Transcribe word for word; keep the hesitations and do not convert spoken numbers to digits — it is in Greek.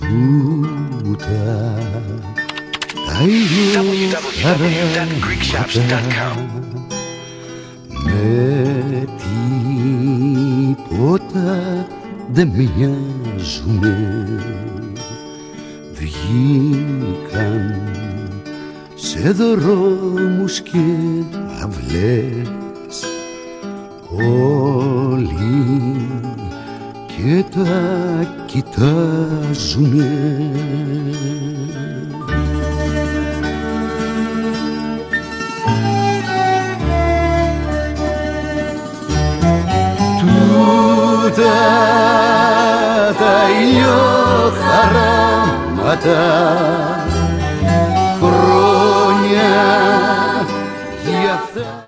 τούτα τα ίδια χαράματα με τίποτα δεν μοιάζουνε. Βγήκαν σε δρόμους και αυλές όλοι και τα κοιτάζουνε. Τούτα τα ηλιοχαράματα χρόνια για αυτά